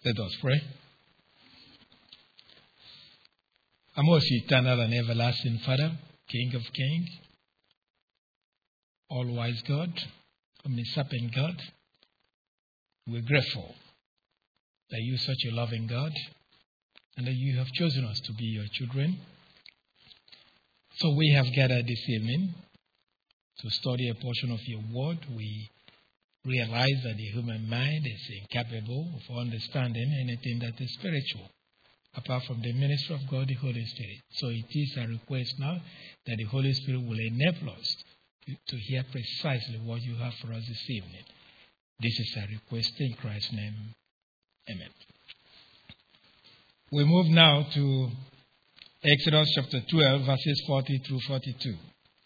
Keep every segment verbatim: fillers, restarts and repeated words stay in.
Let us pray. Our most eternal and everlasting Father, King of kings, all-wise God, omniscient God, we're grateful that you are such a loving God and that you have chosen us to be your children. So we have gathered this evening to study a portion of your word. We realize that the human mind is incapable of understanding anything that is spiritual, apart from the ministry of God, the Holy Spirit. So it is a request now that the Holy Spirit will enable us to, to hear precisely what you have for us this evening. This is a request in Christ's name. Amen. We move now to Exodus chapter twelve, verses forty through forty-two.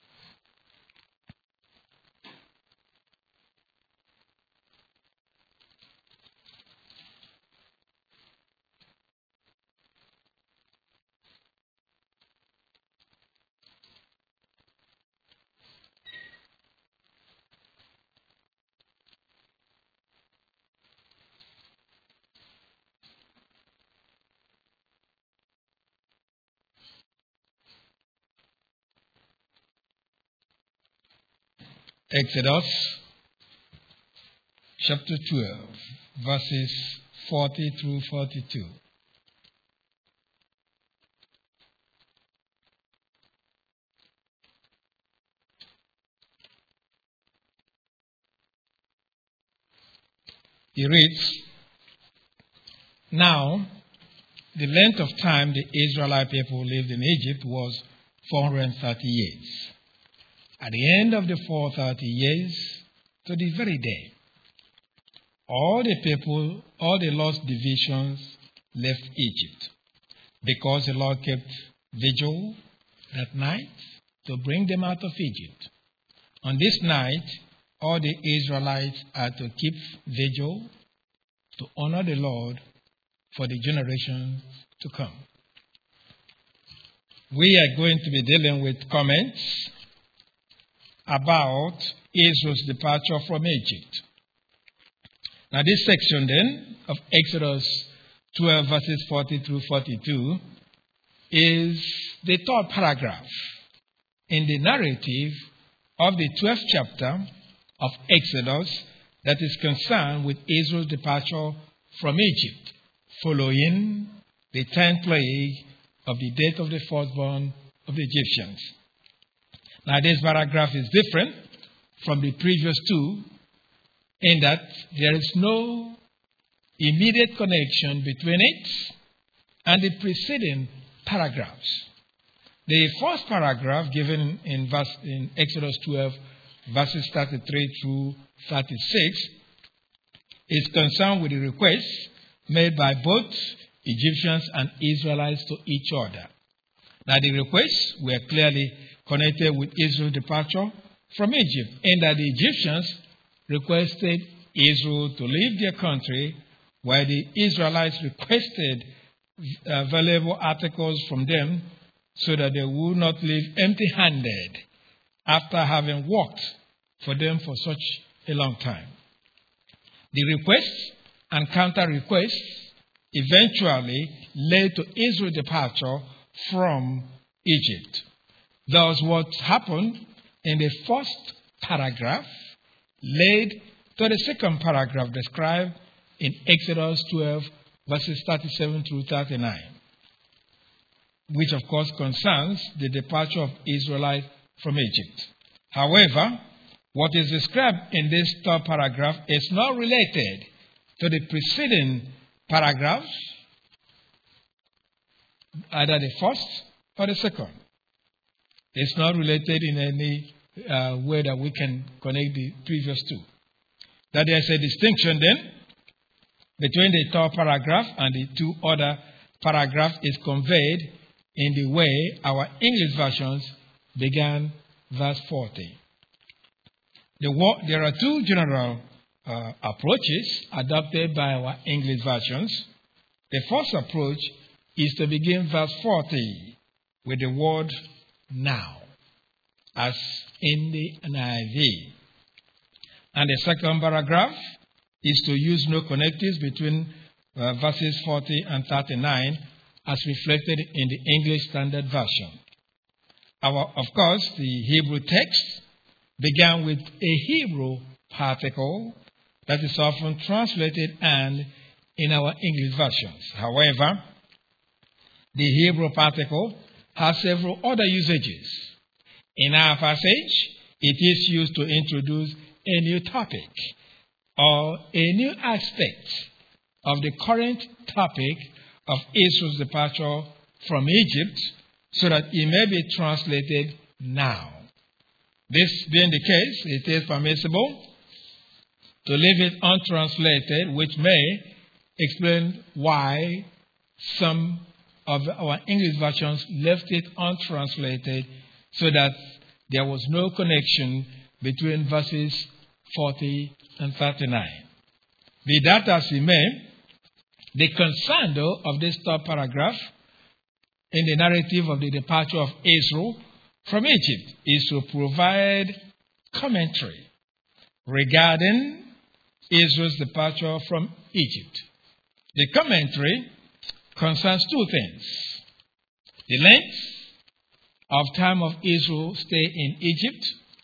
Exodus chapter twelve, verses forty through forty-two. He reads, "Now, the length of time the Israelite people lived in Egypt was four hundred thirty years. At the end of the four hundred thirty years, to the very day, all the people, all the lost divisions left Egypt, because the Lord kept vigil that night to bring them out of Egypt. On this night, all the Israelites had to keep vigil to honor the Lord for the generations to come." We are going to be dealing with comments about Israel's departure from Egypt. Now this section then of Exodus twelve verses forty through forty-two is the third paragraph in the narrative of the twelfth chapter of Exodus that is concerned with Israel's departure from Egypt, following the tenth plague of the death of the firstborn of the Egyptians. Now, this paragraph is different from the previous two in that there is no immediate connection between it and the preceding paragraphs. The first paragraph given in, verse, in Exodus twelve, verses thirty-three through thirty-six, is concerned with the requests made by both Egyptians and Israelites to each other. Now, the requests were clearly connected with Israel's departure from Egypt, in that the Egyptians requested Israel to leave their country, while the Israelites requested uh, valuable articles from them so that they would not leave empty-handed after having worked for them for such a long time. The requests and counter-requests eventually led to Israel's departure from Egypt. Thus, what happened in the first paragraph led to the second paragraph described in Exodus twelve, verses thirty-seven through thirty-nine, which of course concerns the departure of Israelites from Egypt. However, what is described in this third paragraph is not related to the preceding paragraphs, either the first or the second. It's not related in any uh, way that we can connect the previous two. That there's a distinction then between the third paragraph and the two other paragraphs is conveyed in the way our English versions began verse forty. The, there are two general uh, approaches adopted by our English versions. The first approach is to begin verse forty with the word now, as in the N I V. And the second paragraph is to use no connectives between uh, verses forty and thirty-nine, as reflected in the English Standard Version. Our, of course, the Hebrew text began with a Hebrew particle that is often translated and in our English versions. However, the Hebrew particle has several other usages. In our passage, it is used to introduce a new topic or a new aspect of the current topic of Israel's departure from Egypt, so that it may be translated now. This being the case, it is permissible to leave it untranslated, which may explain why some of our English versions left it untranslated, so that there was no connection between verses forty and thirty-nine. Be that as it may, the concern, though, of this third paragraph in the narrative of the departure of Israel from Egypt is to provide commentary regarding Israel's departure from Egypt. The commentary concerns two things: the length of time of Israel's stay in Egypt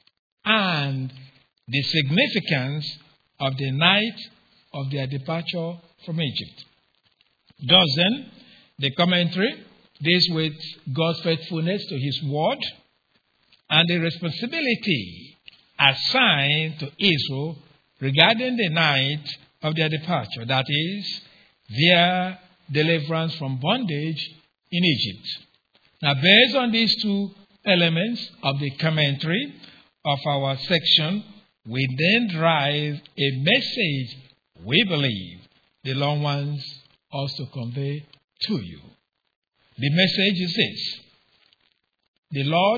and the significance of the night of their departure from Egypt. Thus then, the commentary deals with God's faithfulness to His word and the responsibility assigned to Israel regarding the night of their departure, that is, their deliverance from bondage in Egypt. Now, based on these two elements of the commentary of our section, we then derive a message we believe the Lord wants us to convey to you. The message is this: the Lord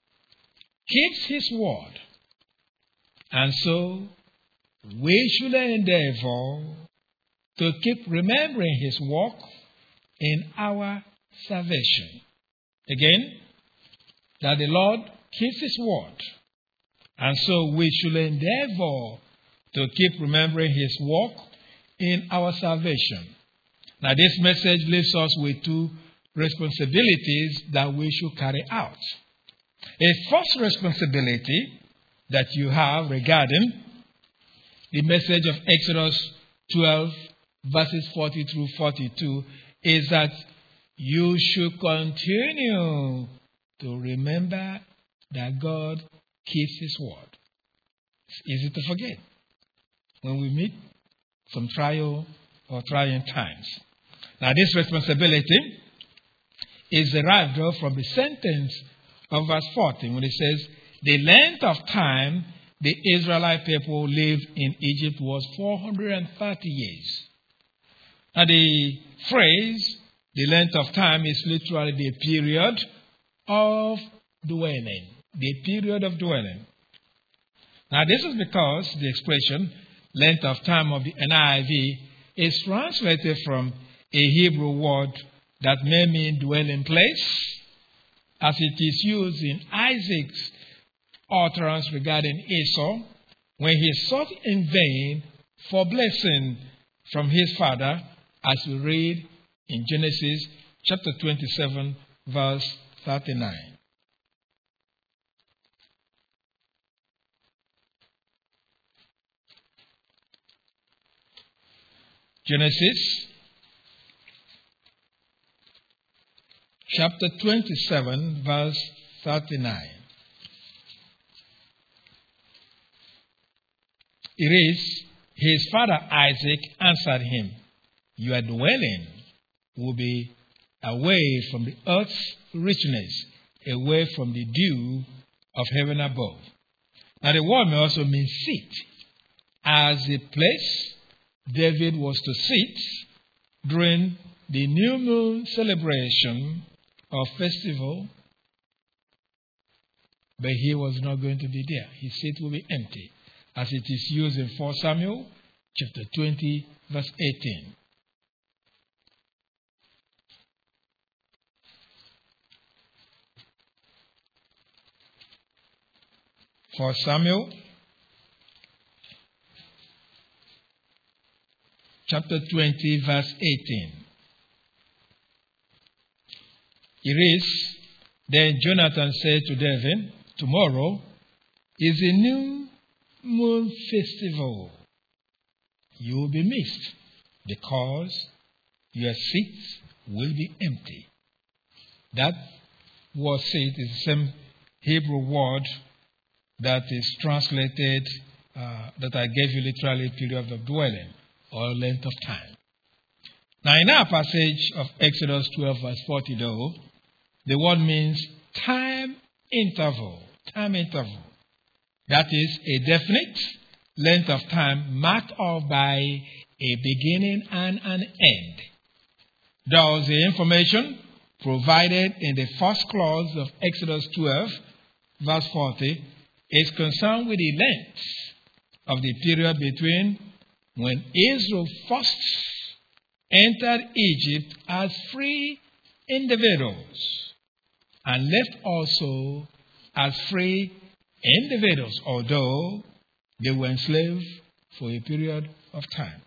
keeps His word, and so we should endeavor to keep remembering His work in our salvation. Again, that the Lord keeps His word, and so we should endeavor to keep remembering His work in our salvation. Now, this message leaves us with two responsibilities that we should carry out. A first responsibility that you have regarding the message of Exodus twelve, verses forty through forty-two, is that you should continue to remember that God keeps His word. It's easy to forget when we meet some trial or trying times. Now, this responsibility is derived from the sentence of verse fourteen, when it says, the length of time the Israelite people lived in Egypt was four hundred thirty years. Now, the phrase, the length of time, is literally the period of dwelling. The period of dwelling. Now, this is because the expression, length of time, of the N I V is translated from a Hebrew word that may mean dwelling place, as it is used in Isaac's utterance regarding Esau when he sought in vain for blessing from his father, as we read in Genesis chapter twenty-seven, verse thirty-nine. Genesis chapter twenty-seven, verse thirty-nine. It is, his father Isaac answered him, your dwelling will be away from the earth's richness, away from the dew of heaven above. Now, the word may also mean seat, as the place David was to sit during the new moon celebration or festival, but he was not going to be there. His seat will be empty, as it is used in First Samuel chapter twenty, verse eighteen. First Samuel chapter twenty, verse eighteen. It reads, Then Jonathan said to David, Tomorrow is a new moon festival. You will be missed because your seats will be empty. That word seat is the same Hebrew word that is translated, uh, that I gave you literally period of dwelling or length of time. Now in our passage of Exodus twelve verse forty though, the word means time interval, time interval. That is a definite length of time marked off by a beginning and an end. Thus, the information provided in the first clause of Exodus twelve, verse forty, is concerned with the length of the period between when Israel first entered Egypt as free individuals and left also as free individuals, although they were enslaved for a period of time.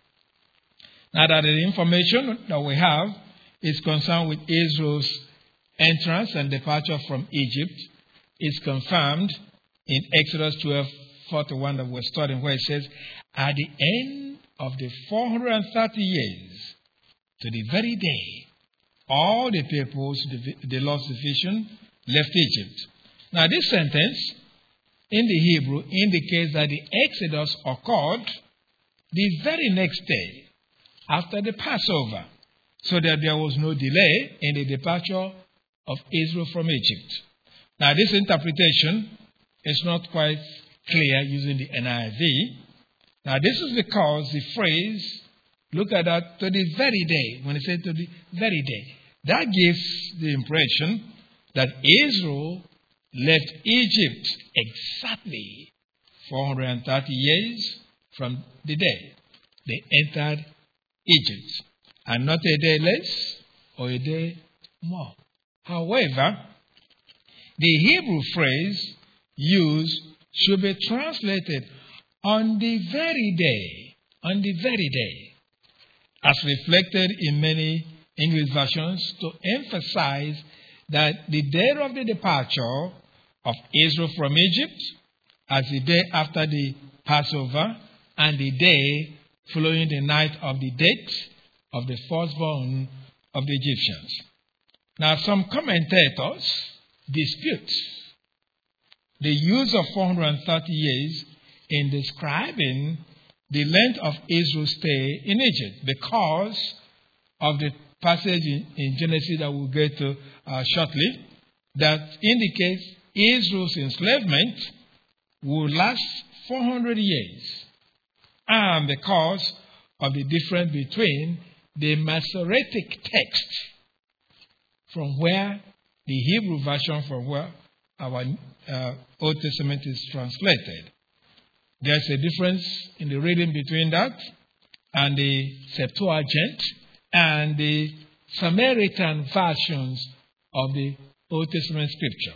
Now that the information that we have is concerned with Israel's entrance and departure from Egypt, is confirmed in Exodus twelve forty-one that we're studying, where it says, At the end of the four hundred thirty years, to the very day, all the peoples, the, the lost division, left Egypt. Now this sentence in the Hebrew indicates that the Exodus occurred the very next day after the Passover, so that there was no delay in the departure of Israel from Egypt. Now this interpretation is not quite clear using the N I V. Now this is because the phrase, look at that, to the very day, when it said to the very day, that gives the impression that Israel left Egypt exactly four hundred thirty years from the day they entered Egypt, and not a day less or a day more. However, the Hebrew phrase used should be translated on the very day, on the very day, as reflected in many English versions, to emphasize that the day of the departure of Israel from Egypt as the day after the Passover and the day following the night of the death of the firstborn of the Egyptians. Now, some commentators dispute the use of four hundred thirty years in describing the length of Israel's stay in Egypt because of the passage in, in Genesis that we'll get to uh, shortly that indicates Israel's enslavement will last four hundred years, and because of the difference between the Masoretic text from where the Hebrew version from where our uh, Old Testament is translated. There's a difference in the reading between that and the Septuagint and the Samaritan versions of the Old Testament scripture.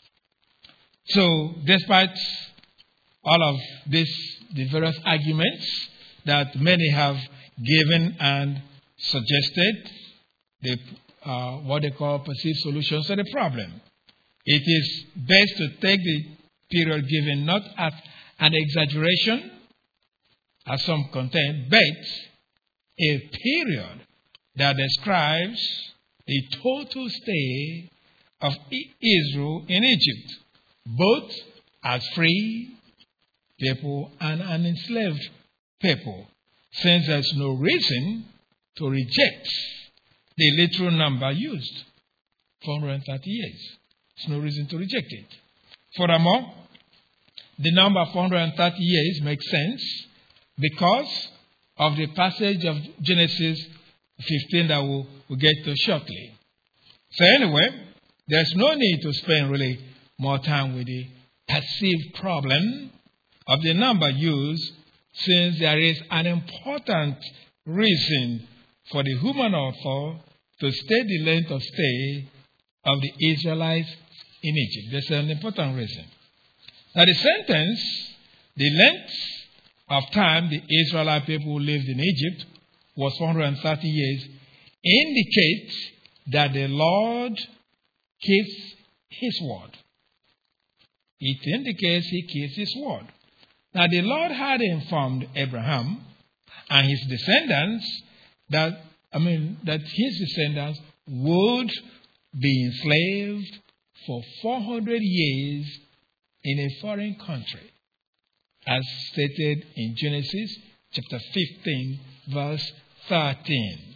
So, despite all of this, the various arguments that many have given and suggested, the, uh, what they call perceived solutions to the problem, it is best to take the period given not as an exaggeration, as some contain, but a period that describes the total stay of Israel in Egypt, both as free people and an enslaved people, since there's no reason to reject the literal number used, four hundred thirty years. There's no reason to reject it. Furthermore, the number four hundred thirty years makes sense because of the passage of Genesis fifteen that we'll, we'll get to shortly. So anyway, there's no need to spend really more time with the perceived problem of the number used, since there is an important reason for the human author to state the length of stay of the Israelites in Egypt. There's an important reason. Now the sentence, the length of time the Israelite people lived in Egypt, was four hundred thirty years, indicates that the Lord keeps his word. It indicates he keeps his word. Now the Lord had informed Abraham and his descendants that, I mean, that his descendants would be enslaved for four hundred years in a foreign country, as stated in Genesis chapter fifteen, verse thirteen.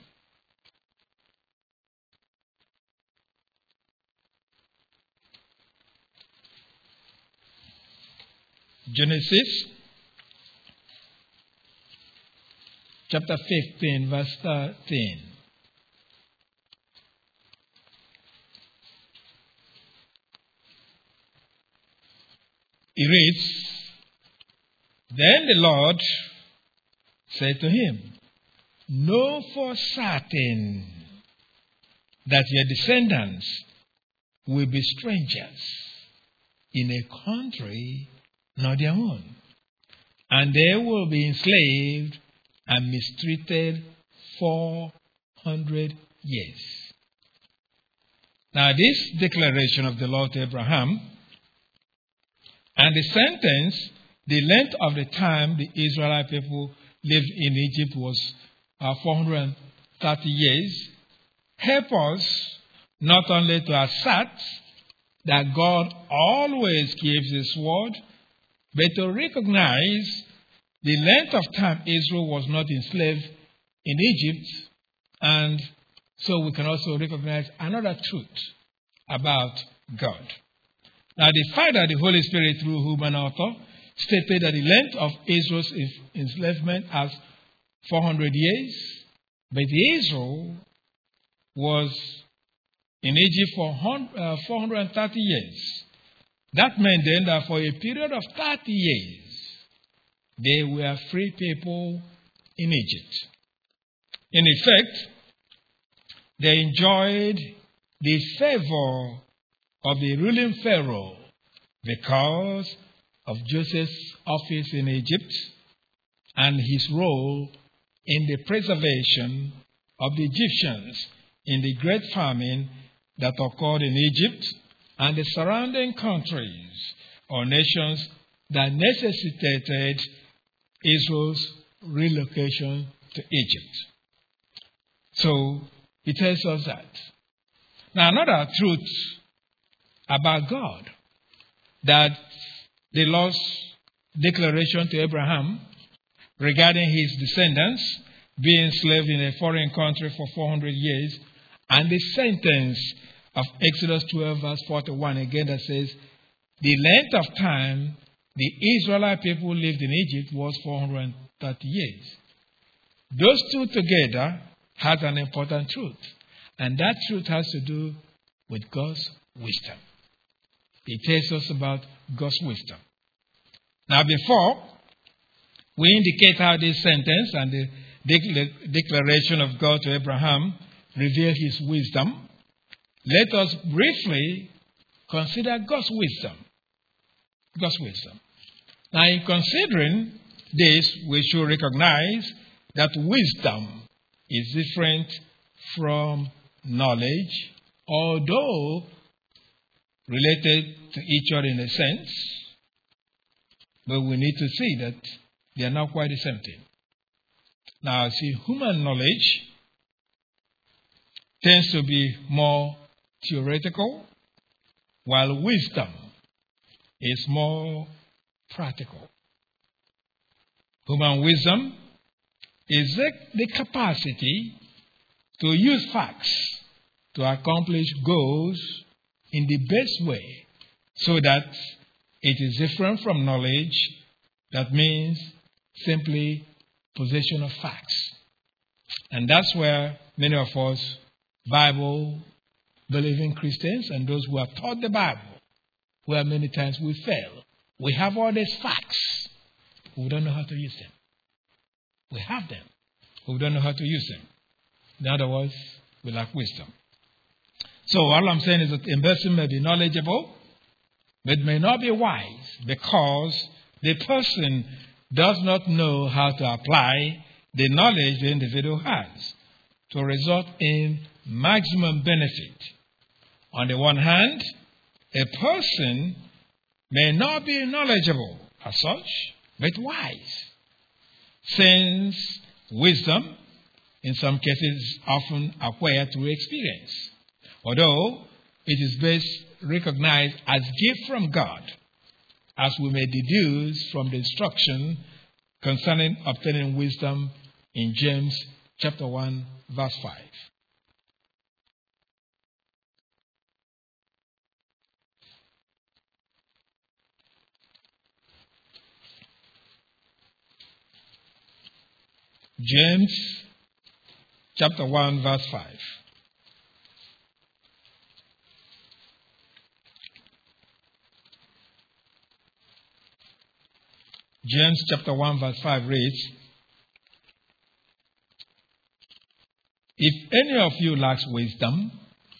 Genesis chapter fifteen, verse thirteen. It reads, Then the Lord said to him, Know for certain that your descendants will be strangers in a country not their own, and they will be enslaved and mistreated four hundred years. Now this declaration of the Lord to Abraham and the sentence, the length of the time the Israelite people lived in Egypt was uh, four hundred thirty years, help us not only to assert that God always keeps his word, but to recognize the length of time Israel was not enslaved in Egypt. And so we can also recognize another truth about God. Now, the fact that the Holy Spirit, through human author, stated that the length of Israel's enslavement as four hundred years, but Israel was in Egypt for four hundred thirty years. That meant then that for a period of thirty years, they were free people in Egypt. In effect, they enjoyed the favor of the ruling Pharaoh because of Joseph's office in Egypt and his role in the preservation of the Egyptians in the great famine that occurred in Egypt and the surrounding countries or nations that necessitated Israel's relocation to Egypt. So, it tells us that. Now, another truth about God, that the Lord's declaration to Abraham regarding his descendants being enslaved in a foreign country for four hundred years, and the sentence of Exodus twelve, verse forty-one, again that says, the length of time the Israelite people lived in Egypt was four hundred thirty years. Those two together has an important truth, and that truth has to do with God's wisdom. It tells us about God's wisdom. Now, before we indicate how this sentence and the declaration of God to Abraham reveal his wisdom, let us briefly consider God's wisdom. God's wisdom. Now, in considering this, we should recognize that wisdom is different from knowledge, although related to each other in a sense, but we need to see that they are not quite the same thing. Now, see, human knowledge tends to be more theoretical, while wisdom is more practical. Human wisdom is the, the capacity to use facts to accomplish goals in the best way, so that it is different from knowledge. That means simply possession of facts. And that's where many of us Bible-believing Christians and those who have taught the Bible, where many times we fail. We have all these facts, but we don't know how to use them. We have them, but we don't know how to use them. In other words, we lack wisdom. So all I'm saying is that a person may be knowledgeable, but may not be wise, because the person does not know how to apply the knowledge the individual has to result in maximum benefit. On the one hand, a person may not be knowledgeable as such, but wise, since wisdom, in some cases, often acquired through experience, although it is best recognized as gift from God, as we may deduce from the instruction concerning obtaining wisdom in James chapter one, verse five. James chapter one, verse five. James chapter one, verse five reads, "If any of you lacks wisdom,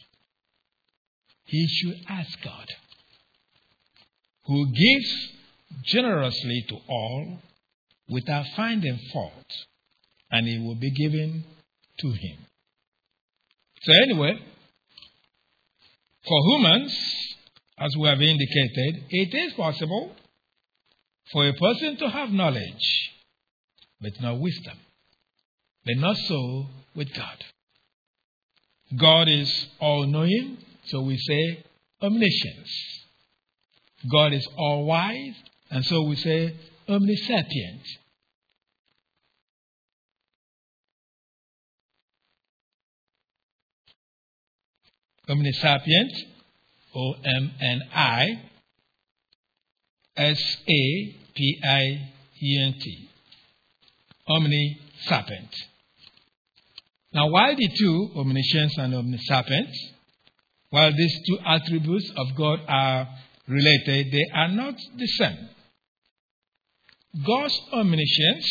he should ask God, who gives generously to all without finding fault, and it will be given to him." So anyway, for humans, as we have indicated, it is possible for a person to have knowledge, but not wisdom. But not so with God. God is all-knowing, so we say omniscience. God is all-wise, and so we say omniscient. Omnisapient, O M N I S A P I E N T. Omnisapient. Now, while the two, omniscience and omnisapient, while these two attributes of God are related, they are not the same. God's omniscience,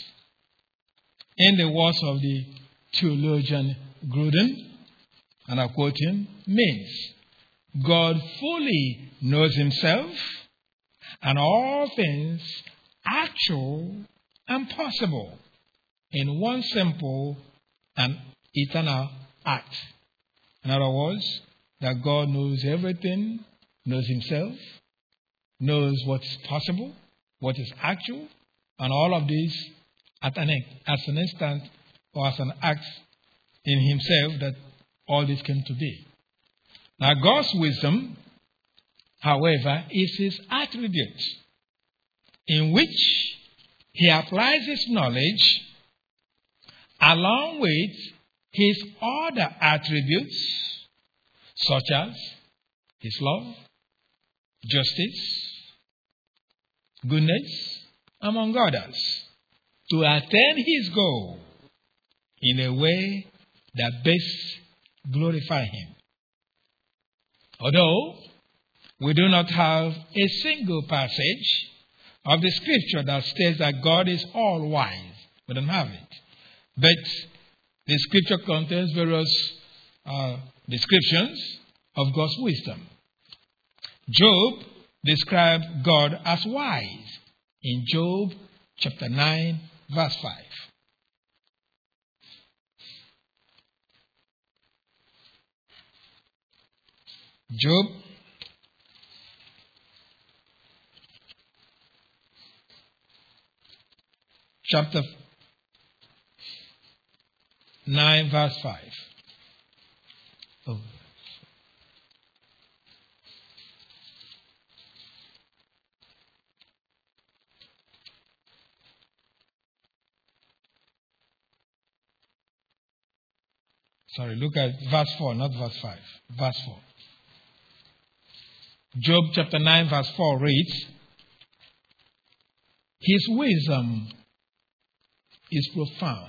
in the words of the theologian Gruden, and I quote him, means God fully knows himself and all things actual and possible in one simple and eternal act. In other words, that God knows everything, knows himself, knows what's possible, what is actual, and all of this at an, as an instant or as an act in himself that all this came to be. Now, God's wisdom, however, is his attribute, in which he applies his knowledge along with his other attributes, such as his love, justice, goodness, among others, to attain his goal in a way that best glorify him. Although we do not have a single passage of the scripture that states that God is all wise, we don't have it. But the scripture contains various uh, descriptions of God's wisdom. Job described God as wise in Job chapter nine, verse five. Job chapter nine, verse five. Oh. Sorry, look at verse four, not verse five. Verse four. Job chapter nine, verse four reads, "His wisdom is profound.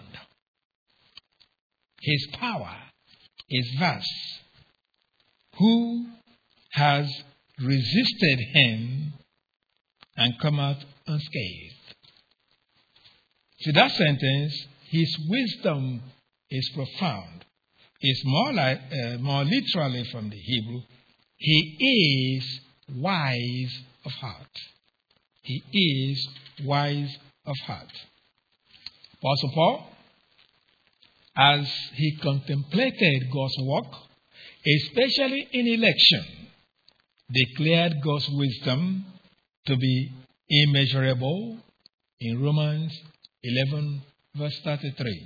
His power is vast. Who has resisted him and come out unscathed?" See that sentence, his wisdom is profound. It's more like, uh, more literally from the Hebrew, he is wise of heart. He is wise of heart. Apostle Paul, as he contemplated God's work, especially in election, declared God's wisdom to be immeasurable in Romans eleven, verse thirty-three.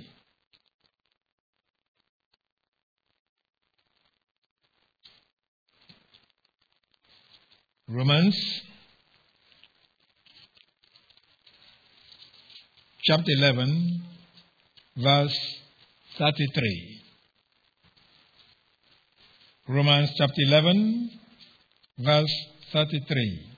Romans chapter eleven, verse thirty-three. Romans chapter eleven, verse thirty-three.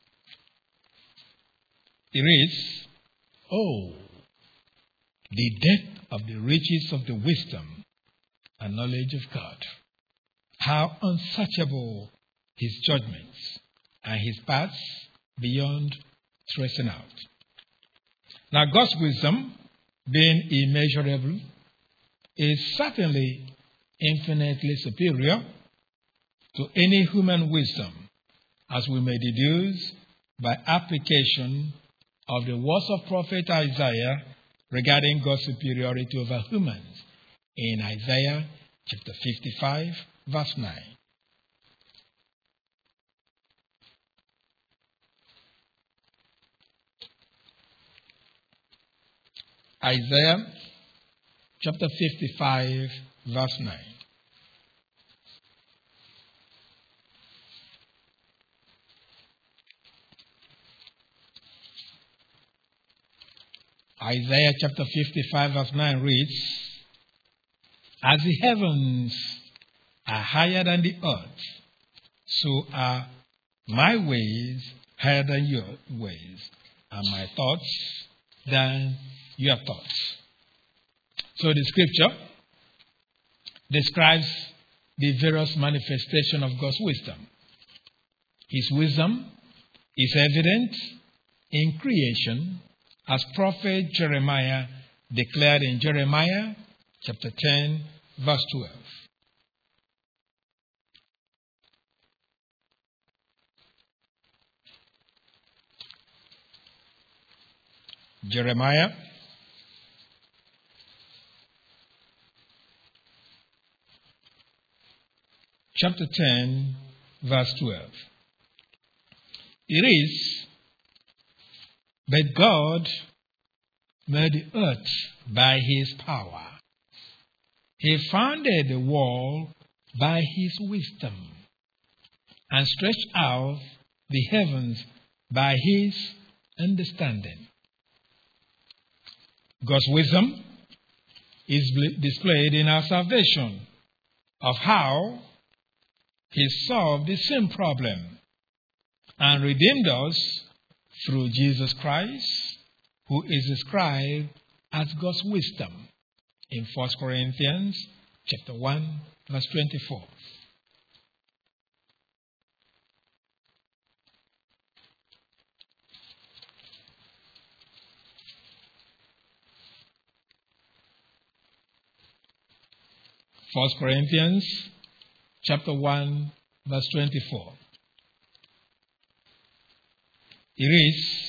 It reads, "Oh, the depth of the riches of the wisdom and knowledge of God! How unsearchable his judgments and his paths beyond tracing out." Now, God's wisdom, being immeasurable, is certainly infinitely superior to any human wisdom, as we may deduce by application of the words of prophet Isaiah regarding God's superiority over humans in Isaiah chapter fifty-five, verse nine. Isaiah chapter fifty-five, verse nine. Isaiah chapter fifty-five, verse nine reads, "As the heavens are higher than the earth, so are my ways higher than your ways, and my thoughts than your thoughts." So the scripture describes the various manifestations of God's wisdom. His wisdom is evident in creation, as prophet Jeremiah declared in Jeremiah chapter ten, verse twelve. Jeremiah chapter ten, verse twelve. It is, "But God made the earth by his power. He founded the world by his wisdom, and stretched out the heavens by his understanding." God's wisdom is displayed in our salvation, of how he solved the sin problem and redeemed us through Jesus Christ, who is described as God's wisdom in First Corinthians chapter one, verse twenty-four. First Corinthians chapter one, verse twenty-four. It reads,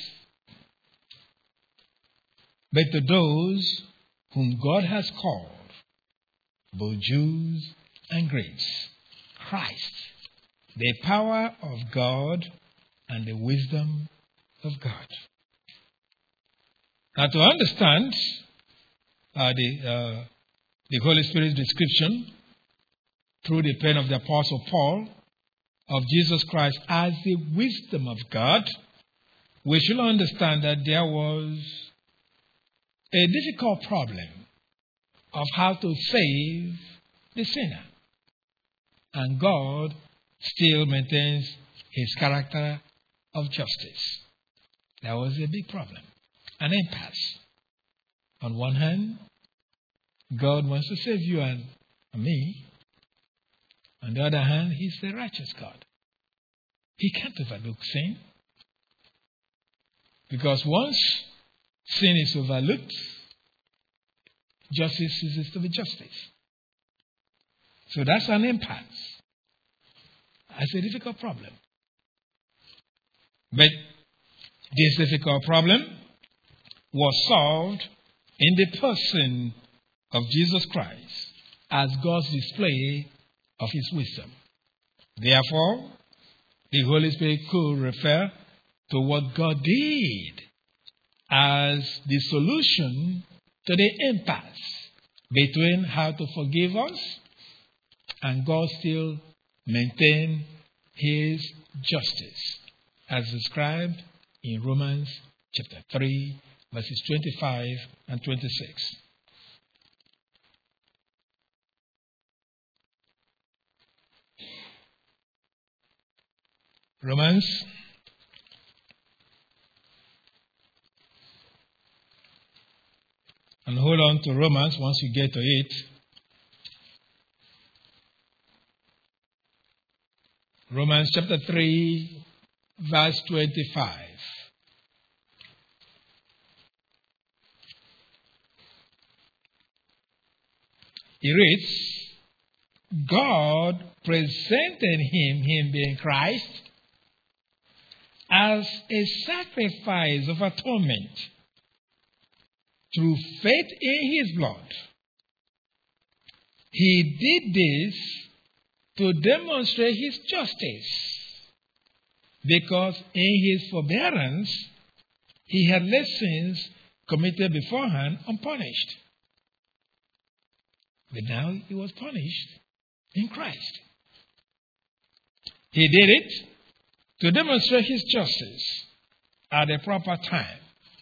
"But to those whom God has called, both Jews and Greeks, Christ, the power of God and the wisdom of God." Now, to understand uh, the, uh, the Holy Spirit's description through the pen of the Apostle Paul of Jesus Christ as the wisdom of God, we should understand that there was a difficult problem of how to save the sinner. And God still maintains his character of justice. That was a big problem, an impasse. On one hand, God wants to save you and me. On the other hand, he's the righteous God. He can't overlook sin. Because once sin is overlooked, justice ceases to be justice. So that's an impasse. That's a difficult problem. But this difficult problem was solved in the person of Jesus Christ as God's display of his wisdom. Therefore, the Holy Spirit could refer to what God did as the solution to the impasse between how to forgive us and God still maintain his justice, as described in Romans chapter three, verses twenty-five and twenty-six. Romans and hold on to Romans once you get to it. Romans chapter three, verse twenty-five. It reads, God presented him, him being Christ, as a sacrifice of atonement through faith in his blood. He did this to demonstrate his justice, because in his forbearance he had left sins committed beforehand unpunished. But now he was punished in Christ. He did it to demonstrate his justice at the proper time,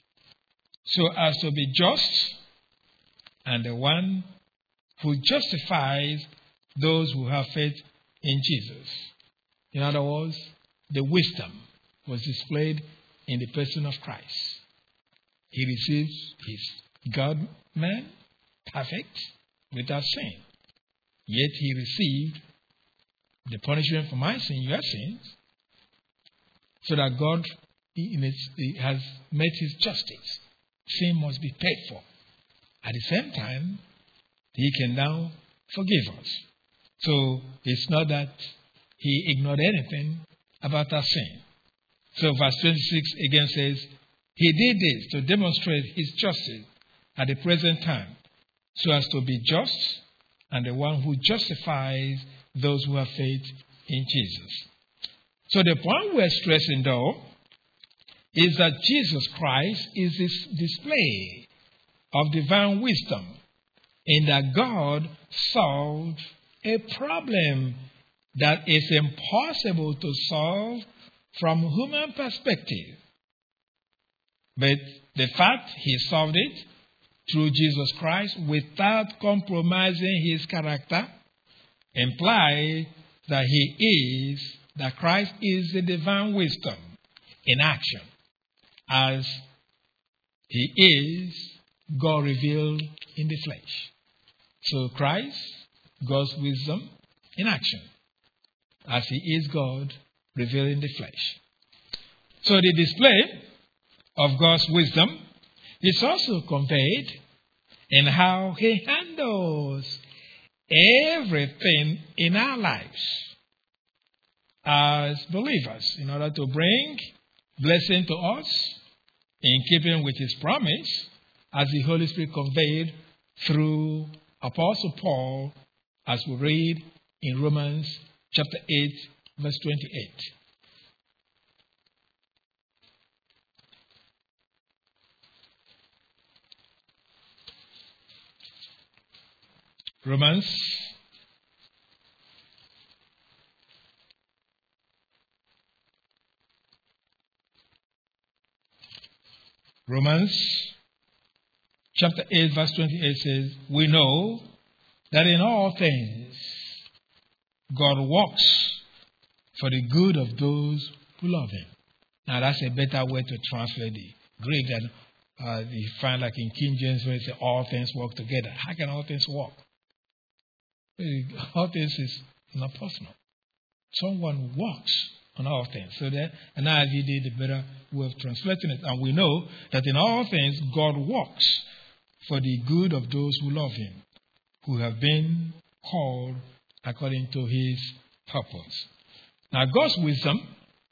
so as to be just and the one who justifies those who have faith in Jesus. In other words, the wisdom was displayed in the person of Christ. He receives his God-man, perfect, without sin. Yet he received the punishment for my sin, your sins, so that God he has made his justice. Sin must be paid for. At the same time, he can now forgive us. So it's not that he ignored anything about our sin. So verse twenty-six again says, he did this to demonstrate his justice at the present time, so as to be just and the one who justifies those who have faith in Jesus. So the point we're stressing, though, is that Jesus Christ is this display of divine wisdom, in that God solved a problem that is impossible to solve from human perspective. But the fact he solved it through Jesus Christ without compromising his character implies that he is, that Christ is the divine wisdom in action, as he is God revealed in the flesh. So Christ, God's wisdom in action, as he is God revealed in the flesh. So the display of God's wisdom is also conveyed in how he handles everything in our lives as believers, in order to bring blessing to us in keeping with his promise, as the Holy Spirit conveyed through Apostle Paul, as we read in Romans chapter eight, verse twenty-eight. Romans Romans chapter eight, verse twenty-eight says, we know that in all things God works for the good of those who love him. Now that's a better way to translate the Greek than uh, you find like in King James where it says all things work together. How can all things work? All things is not possible. Someone works on all things. So that an I V did the better way of translating it. And we know that in all things God works for the good of those who love him, who have been called according to his purpose. Now God's wisdom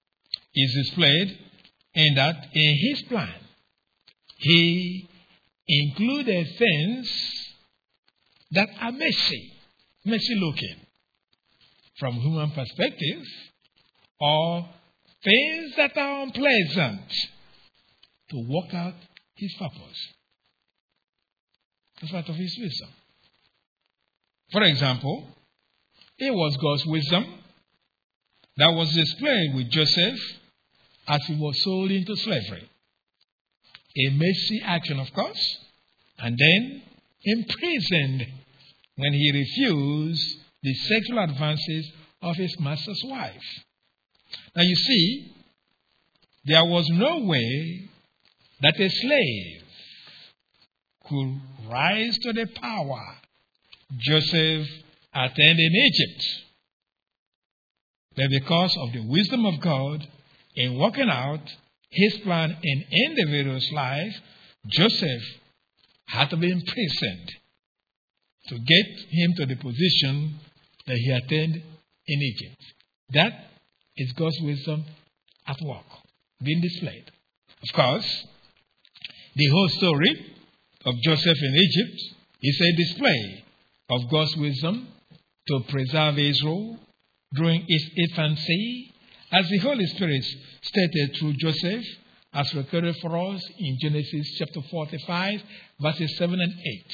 is displayed in that in his plan, he included things that are messy, messy looking from human perspective, or things that are unpleasant to work out his purpose. That's part of his wisdom. For example, it was God's wisdom that was displayed with Joseph as he was sold into slavery. A messy action, of course, and then imprisoned when he refused the sexual advances of his master's wife. Now you see, there was no way that a slave could rise to the power Joseph attained in Egypt. But because of the wisdom of God in working out his plan in individual's life, Joseph had to be imprisoned to get him to the position that he attained in Egypt. That is God's wisdom at work, being displayed. Of course, the whole story of Joseph in Egypt is a display of God's wisdom to preserve Israel during its infancy, as the Holy Spirit stated through Joseph, as recorded for us in Genesis chapter forty-five, verses seven and eight.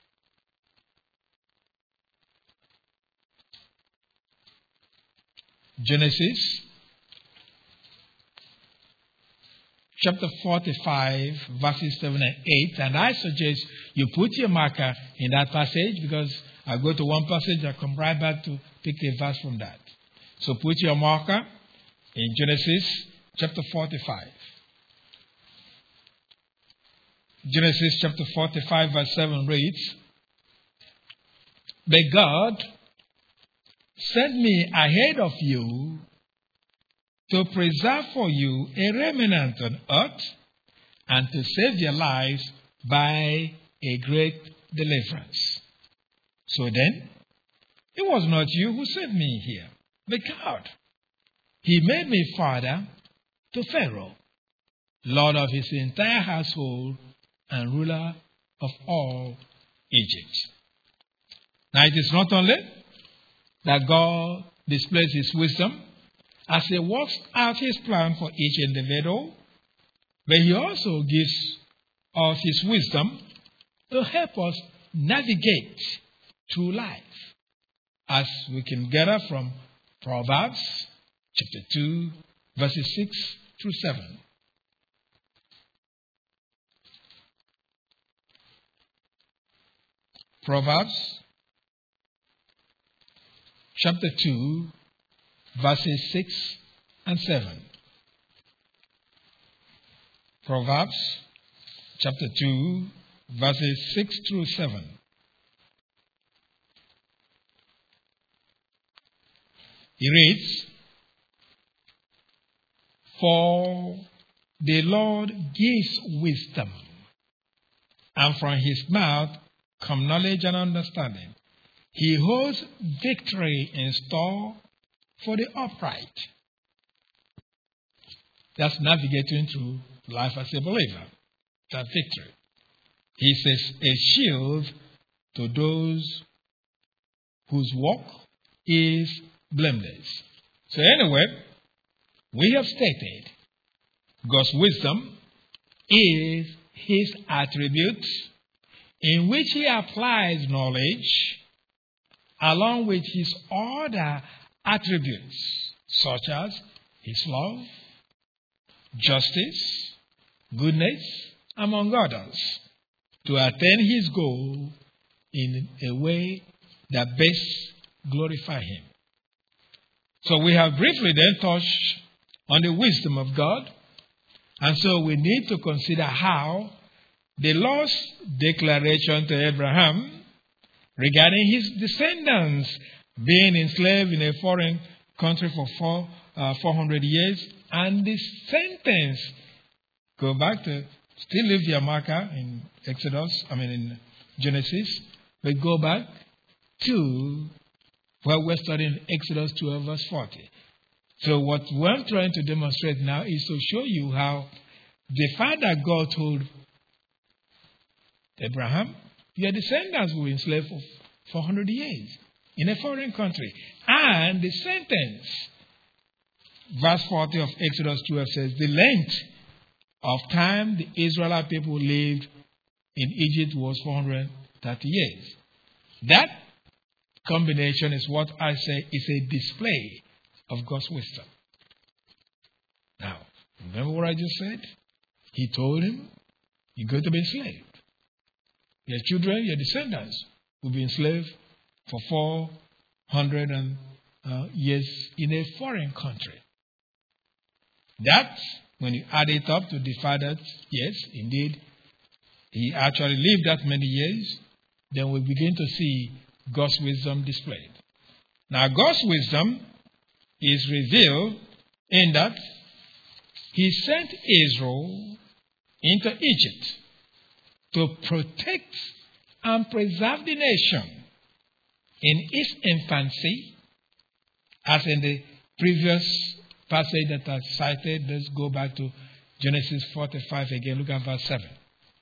Genesis chapter forty-five, verses seven and eight. And I suggest you put your marker in that passage, because I go to one passage, I come right back to pick a verse from that. So put your marker in Genesis chapter forty-five. Genesis chapter forty-five, verse seven reads, "But God sent me ahead of you to preserve for you a remnant on earth and to save your lives by a great deliverance. So then, it was not you who sent me here, but God. He made me father to Pharaoh, lord of his entire household and ruler of all Egypt." Now, it is not only that God displays his wisdom as he works out his plan for each individual, but he also gives us his wisdom to help us navigate through life, as we can gather from Proverbs chapter two, verses six through seven. Proverbs chapter two, verses six and seven. Proverbs chapter two, verses six through seven. He reads, "For the Lord gives wisdom, and from his mouth come knowledge and understanding. He holds victory in store for the upright." That's navigating through life as a believer. That victory. He says, a shield to those whose walk is blameless. So anyway, we have stated God's wisdom is his attribute in which he applies knowledge along with his other attributes, such as his love, justice, goodness, among others, to attain his goal in a way that best glorifies him. So we have briefly then touched on the wisdom of God, and so we need to consider how the Lord's declaration to Abraham regarding his descendants being enslaved in a foreign country for four, uh, four hundred years, and the sentence, go back to, still leave your marker in Exodus, I mean in Genesis, but go back to where we're studying Exodus twelve, verse forty. So what we're trying to demonstrate now is to show you how the fact that God told Abraham, your descendants will be enslaved for four hundred years in a foreign country. And the sentence, verse forty of Exodus twelve says, the length of time the Israelite people lived in Egypt was four hundred thirty years. That combination is what I say is a display of God's wisdom. Now, remember what I just said? He told him, you're going to be enslaved. Your children, your descendants will be enslaved for four hundred uh, years in a foreign country. That, when you add it up to the fact that, yes, indeed, he actually lived that many years, then we begin to see God's wisdom displayed. Now, God's wisdom is revealed in that he sent Israel into Egypt to protect and preserve the nation in its infancy, as in the previous passage that I cited. Let's go back to Genesis forty-five again. Look at verse seven.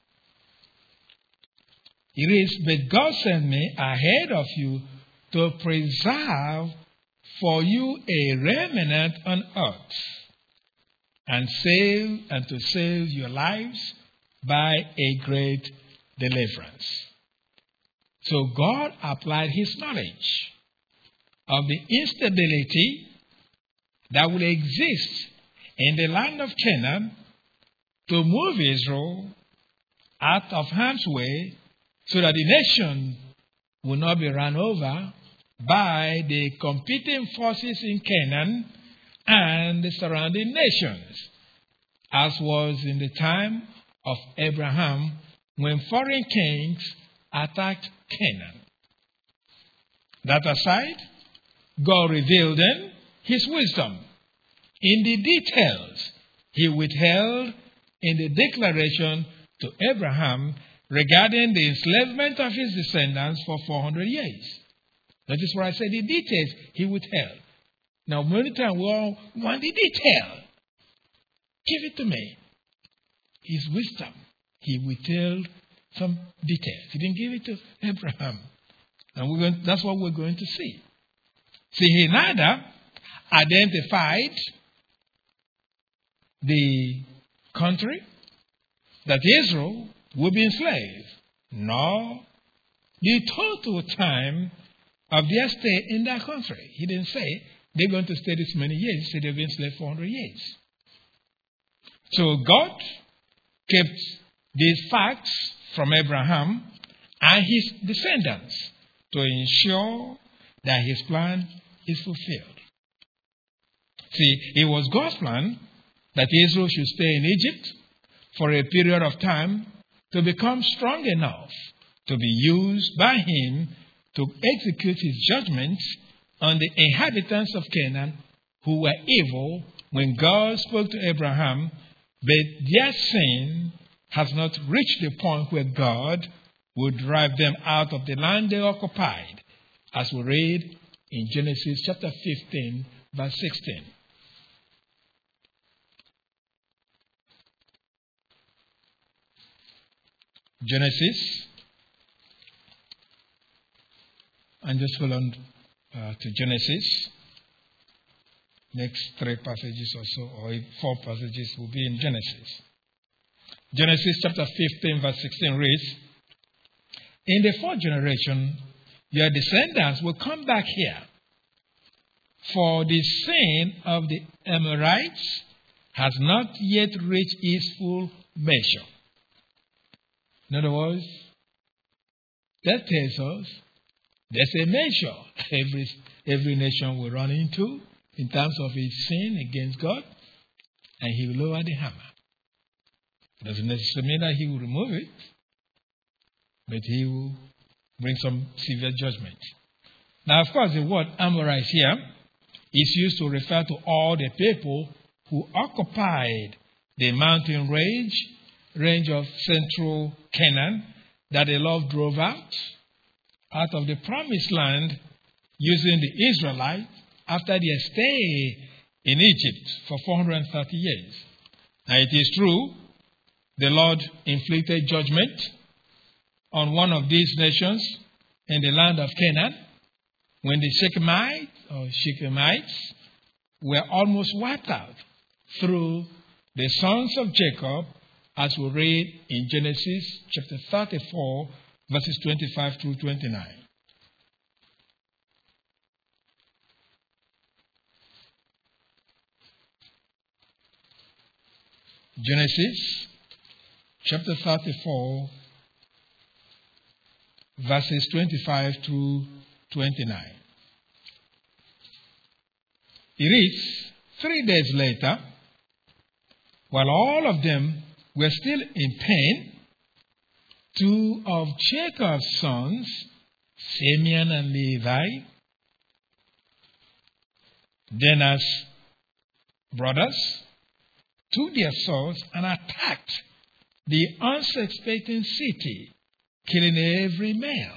It is, but God sent me ahead of you to preserve for you a remnant on earth, and save and to save your lives by a great deliverance. So God applied his knowledge of the instability that will exist in the land of Canaan to move Israel out of harm's way, so that the nation will not be run over by the competing forces in Canaan and the surrounding nations, as was in the time of Abraham when foreign kings attacked Canaan. That aside, God revealed then his wisdom in the details he withheld in the declaration to Abraham regarding the enslavement of his descendants for four hundred years. That is why I say the details he withheld. Now, many times we all want the detail. Give it to me. His wisdom, he withheld some details. He didn't give it to Abraham. And we're going, that's what we're going to see. See, he neither identified the country that Israel would be enslaved, nor the total time of their stay in that country. He didn't say they're going to stay this many years. He said they've been enslaved for one hundred years. So God kept these facts from Abraham and his descendants to ensure that his plan is fulfilled. See, it was God's plan that Israel should stay in Egypt for a period of time to become strong enough to be used by him to execute his judgments on the inhabitants of Canaan who were evil when God spoke to Abraham, but their sin has not reached the point where God would drive them out of the land they occupied, as we read in Genesis chapter fifteen, verse sixteen. Genesis, and just hold on uh, to Genesis. Next three passages or so, or four passages will be in Genesis. Genesis chapter fifteen, verse sixteen reads, in the fourth generation, your descendants will come back here, for the sin of the Amorites has not yet reached its full measure. In other words, that tells us there's a measure every, every nation will run into in terms of its sin against God, and he will lower the hammer. It doesn't necessarily mean that he will remove it, but he will bring some severe judgment. Now, of course, the word Amorites here is used to refer to all the people who occupied the mountain range, range of central Canaan that the Lord drove out, out of the promised land using the Israelites after their stay in Egypt for four hundred thirty years. Now, it is true, the Lord inflicted judgment on one of these nations in the land of Canaan, when the Shechemites or Shechemites were almost wiped out through the sons of Jacob, as we read in Genesis chapter thirty-four, verses twenty-five through twenty-nine. Genesis chapter thirty-four, verses twenty-five through twenty-nine. It reads, three days later, while all of them were still in pain, two of Jacob's sons, Simeon and Levi, Dinah's brothers, took their swords and attacked the unsuspecting city, killing every male.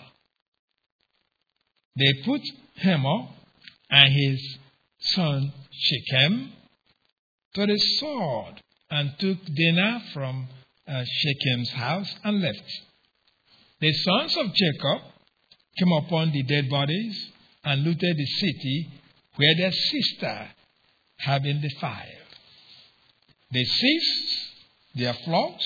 They put Hamor and his son Shechem to the sword and took Dinah from uh, Shechem's house and left. The sons of Jacob came upon the dead bodies and looted the city where their sister had been defiled. They seized their flocks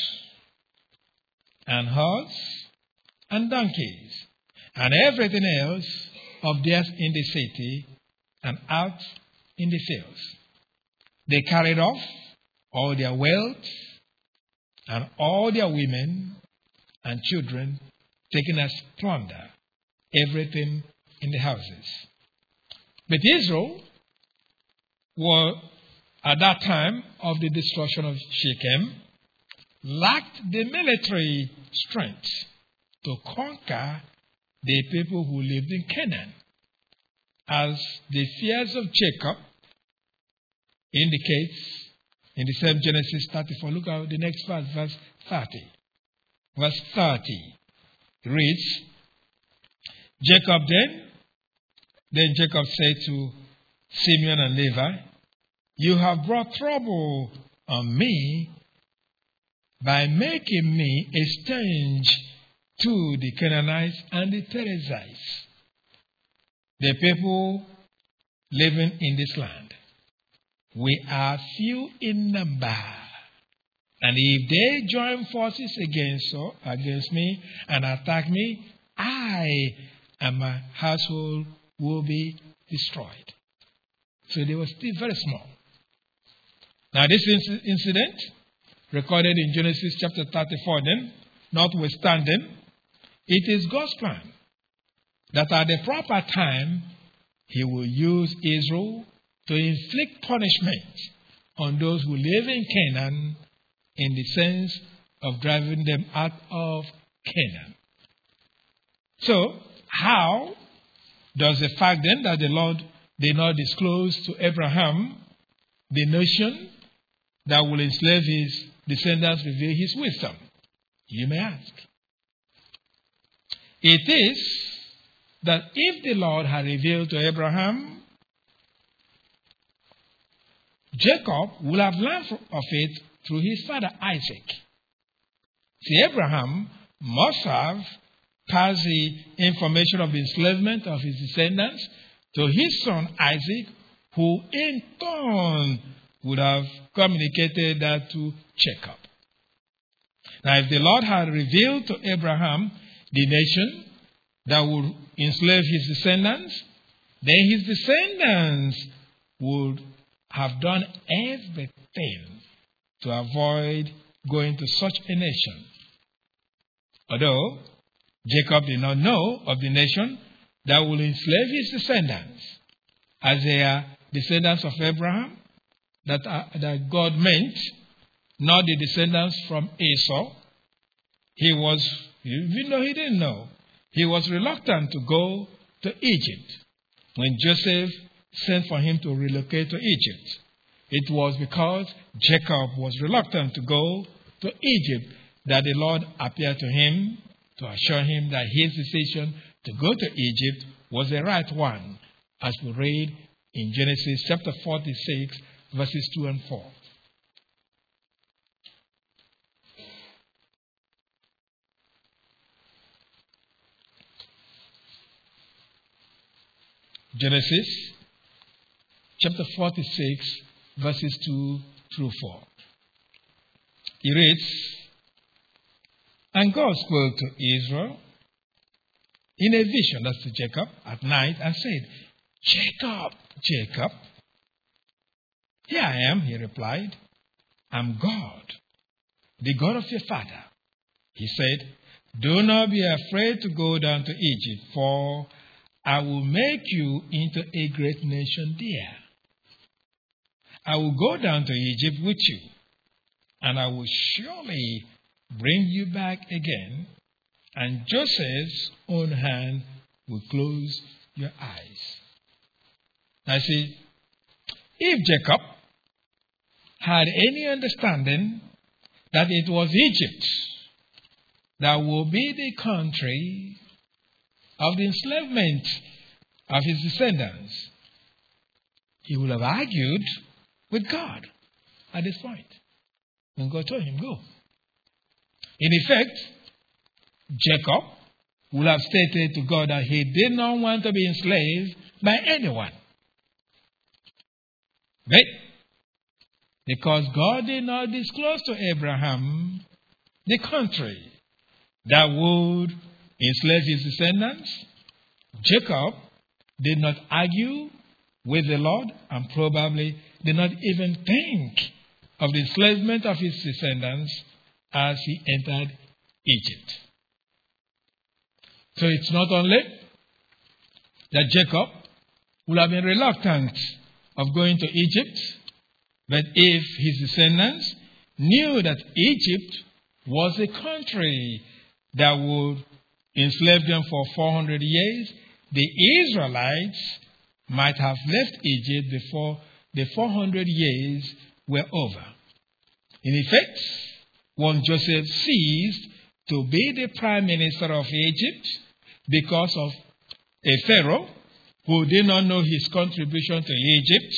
and herds and donkeys and everything else of theirs in the city and out in the fields. They carried off all their wealth and all their women and children, taken as plunder, everything in the houses. But Israel were, at that time of the destruction of Shechem, lacked the military strength to conquer the people who lived in Canaan, as the fears of Jacob indicates in the same Genesis thirty-four. Look at the next verse, verse thirty. Verse thirty reads, Jacob then, then Jacob said to Simeon and Levi, you have brought trouble on me by making me a stench to the Canaanites and the Perizzites, the people living in this land. We are few in number, and if they join forces against, against me and attack me, I and my household will be destroyed. So they were still very small. Now this incident, recorded in Genesis chapter thirty-four then, notwithstanding, it is God's plan that at the proper time, He will use Israel to inflict punishment on those who live in Canaan, in the sense of driving them out of Canaan. So, how does the fact then that the Lord did not disclose to Abraham the nation that will enslave his descendants reveal His wisdom? You may ask. It is that if the Lord had revealed to Abraham, Jacob would have learned of it through his father Isaac. See, Abraham must have passed the information of the enslavement of his descendants to his son Isaac, who in turn would have communicated that to Jacob. Now, if the Lord had revealed to Abraham the nation that would enslave his descendants, then his descendants would have done everything to avoid going to such a nation. Although Jacob did not know of the nation that will enslave his descendants, as they are descendants of Abraham, that, uh, that God meant, not the descendants from Esau. He was, even though he didn't know, he was reluctant to go to Egypt when Joseph sent for him to relocate to Egypt. It was because Jacob was reluctant to go to Egypt that the Lord appeared to him to assure him that his decision to go to Egypt was the right one, as we read in Genesis chapter forty-six, verses two and four. Genesis chapter forty-six, verses two through four. He reads, "And God spoke to Israel in a vision," that's to Jacob, "at night, and said, 'Jacob, Jacob.' 'Here I am,' he replied. 'I'm God, the God of your father.' He said, 'Do not be afraid to go down to Egypt, for I will make you into a great nation there. I will go down to Egypt with you, and I will surely bring you back again, and Joseph's own hand will close your eyes.'" I see, if Jacob had any understanding that it was Egypt that would be the country of the enslavement of his descendants, he would have argued with God at this point when God told him, "Go." In effect, Jacob would have stated to God that he did not want to be enslaved by anyone. But because God did not disclose to Abraham the country that would enslave his descendants, Jacob did not argue with the Lord and probably did not even think of the enslavement of his descendants as he entered Egypt. So it's not only that Jacob would have been reluctant of going to Egypt, but if his descendants knew that Egypt was a country that would enslave them for four hundred years, the Israelites might have left Egypt before the four hundred years were over. In effect, once Joseph ceased to be the prime minister of Egypt because of a Pharaoh who did not know his contribution to Egypt,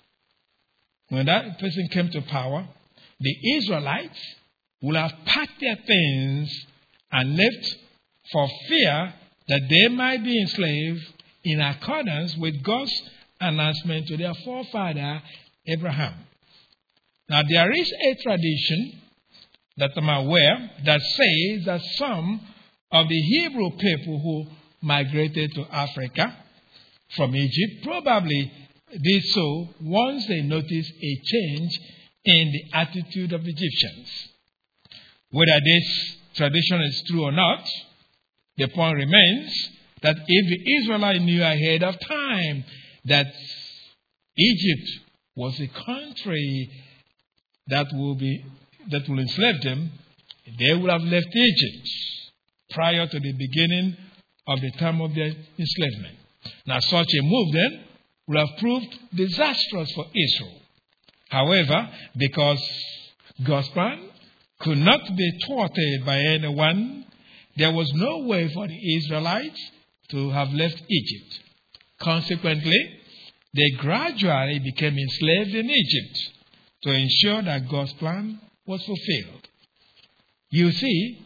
when that person came to power, the Israelites would have packed their things and left for fear that they might be enslaved in accordance with God's announcement to their forefather Abraham. Now, there is a tradition that I'm aware that says that some of the Hebrew people who migrated to Africa from Egypt probably did so once they noticed a change in the attitude of Egyptians. Whether this tradition is true or not, the point remains that if the Israelites knew ahead of time that Egypt was a country that will be that will enslave them, they would have left Egypt prior to the beginning of the time of their enslavement. Now, such a move then would have proved disastrous for Israel. However, because God's plan could not be thwarted by anyone, there was no way for the Israelites to have left Egypt. Consequently, they gradually became enslaved in Egypt to ensure that God's plan was fulfilled. You see,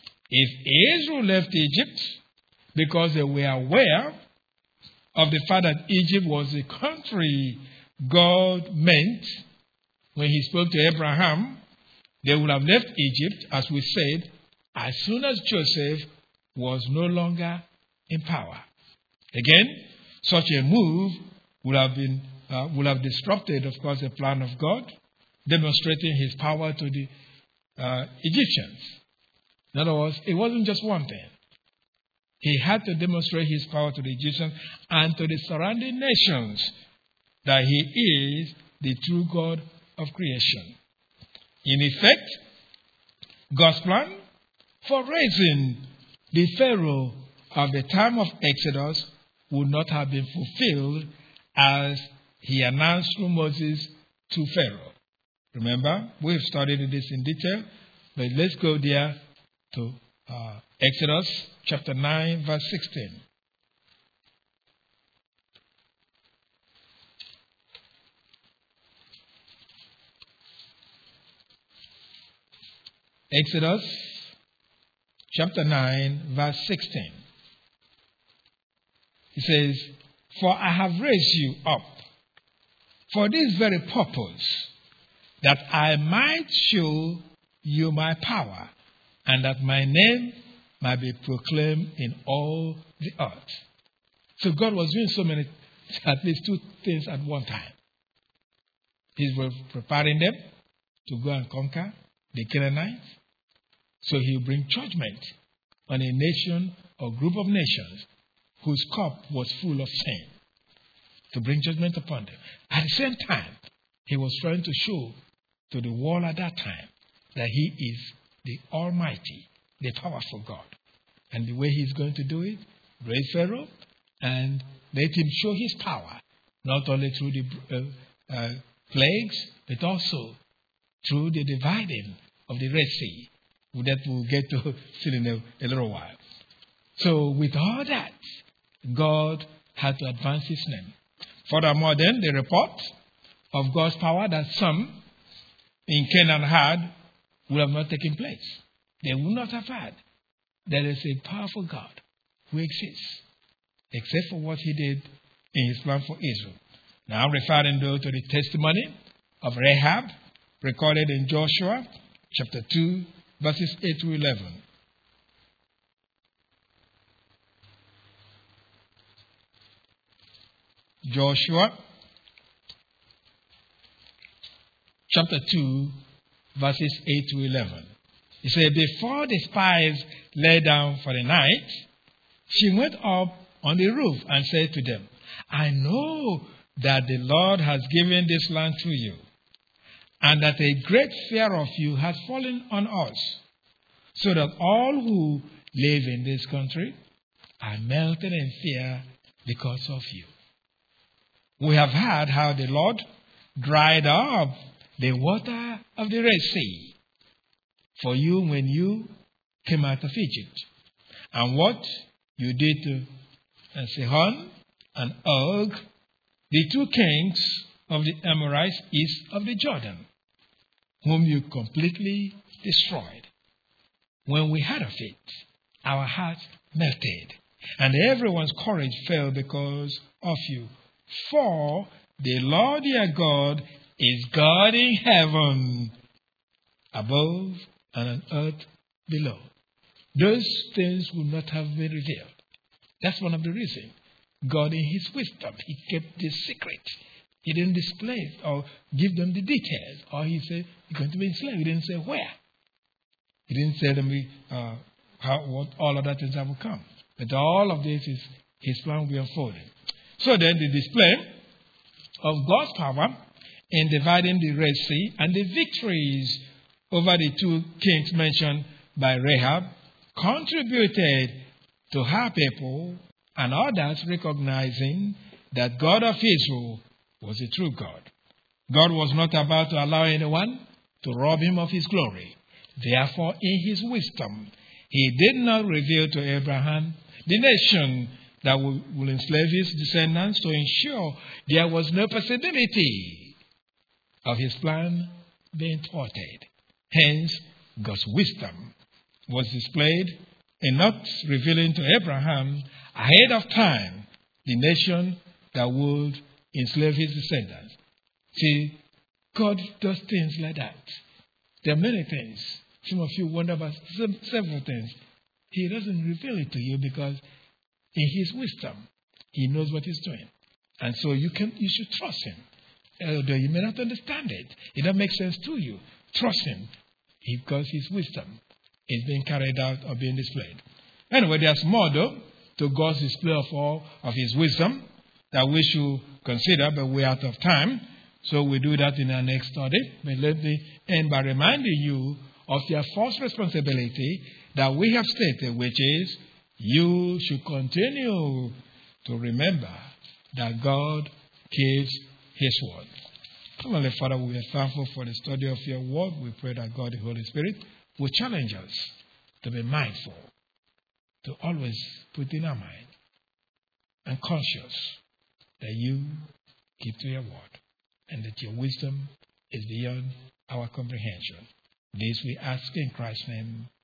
if Israel left Egypt because they were aware of the fact that Egypt was a country God meant when he spoke to Abraham, they would have left Egypt, as we said, as soon as Joseph was no longer in power. Again, such a move would have been uh, would have disrupted, of course, the plan of God, demonstrating his power to the uh, Egyptians. In other words, it wasn't just one thing. He had to demonstrate his power to the Egyptians and to the surrounding nations that he is the true God of creation. In effect, God's plan for raising the Pharaoh of the time of Exodus would not have been fulfilled as he announced through Moses to Pharaoh. Remember, we've studied this in detail, but let's go there to uh, Exodus chapter nine, verse sixteen. Exodus chapter nine, verse sixteen. It says, For I have raised you up for this very purpose, that I might show you my power, and that my name might be proclaimed in all the earth. So God was doing so many, at least two things at one time. He was preparing them to go and conquer the Canaanites. So he will bring judgment on a nation or group of nations whose cup was full of sin, to bring judgment upon them. At the same time, he was trying to show to the world at that time that he is the Almighty, the powerful God. And the way he's going to do it, raise Pharaoh and let him show his power, not only through the uh, uh, plagues, but also through the dividing of the Red Sea. That we'll get to see in a, a little while. So with all that, God had to advance his name. Furthermore, then, the report of God's power that some in Canaan had would have not taken place. They would not have had. There is a powerful God who exists, except for what he did in his plan for Israel. Now, referring though to the testimony of Rahab, recorded in Joshua chapter two, verses eight to eleven. Joshua chapter two, verses eight to eleven. He said, before the spies lay down for the night, she went up on the roof and said to them, I know that the Lord has given this land to you, and that a great fear of you has fallen on us, so that all who live in this country are melted in fear because of you. We have heard how the Lord dried up the water of the Red Sea for you when you came out of Egypt, and what you did to Sihon and Og, the two kings of the Amorites east of the Jordan, whom you completely destroyed. When we heard of it, our hearts melted, and everyone's courage fell because of you. For the Lord your God is God in heaven above and on earth below. Those things would not have been revealed. That's one of the reasons. God, in his wisdom, he kept the secret. He didn't display it or give them the details. Or he said, you're going to be enslaved. He didn't say where. He didn't tell them uh, how, what all of that things have come. But all of this is his plan will be unfolding. So then the display of God's power in dividing the Red Sea and the victories over the two kings mentioned by Rahab contributed to her people and others recognizing that God of Israel was a true God. God was not about to allow anyone to rob him of his glory. Therefore, in his wisdom, he did not reveal to Abraham the nation that will, will enslave his descendants to ensure there was no possibility of his plan being thwarted. Hence, God's wisdom was displayed in not revealing to Abraham ahead of time the nation that would enslave his descendants. See, God does things like that. There are many things. Some of you wonder about several things. He doesn't reveal it to you because in his wisdom, he knows what he's doing. And so you can, you should trust him. Although you may not understand it, it doesn't make sense to you. Trust him because his wisdom is being carried out or being displayed. Anyway, there's more though to God's display of all of his wisdom that we should consider, but we're out of time. So we do that in our next study. But let me end by reminding you of your first responsibility that we have stated, which is you should continue to remember that God keeps his word. Heavenly Father, we are thankful for the study of your word. We pray that God, the Holy Spirit, will challenge us to be mindful, to always put in our mind and conscious that you keep to your word and that your wisdom is beyond our comprehension. This we ask in Christ's name.